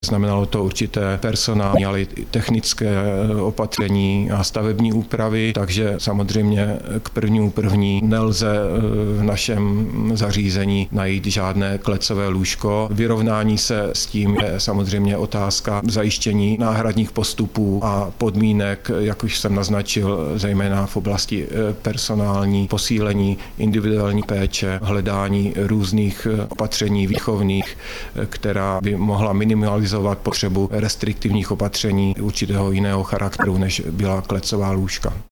Znamenalo to určité personální, ale i technické opatření a stavební úpravy, takže samozřejmě k 1.1. nelze v našem zařízení najít žádné klecové lůžko. Vyrovnání se s tím je samozřejmě otázka zajištění náhradních postupů a podmínek, jak už jsem naznačil, zejména v oblasti personální, posílení individuální péče, hledání různých opatření výchovných, která by mohla minimalizovat potřebu restriktivních opatření určitého jiného charakteru, než byla klecová lůžka.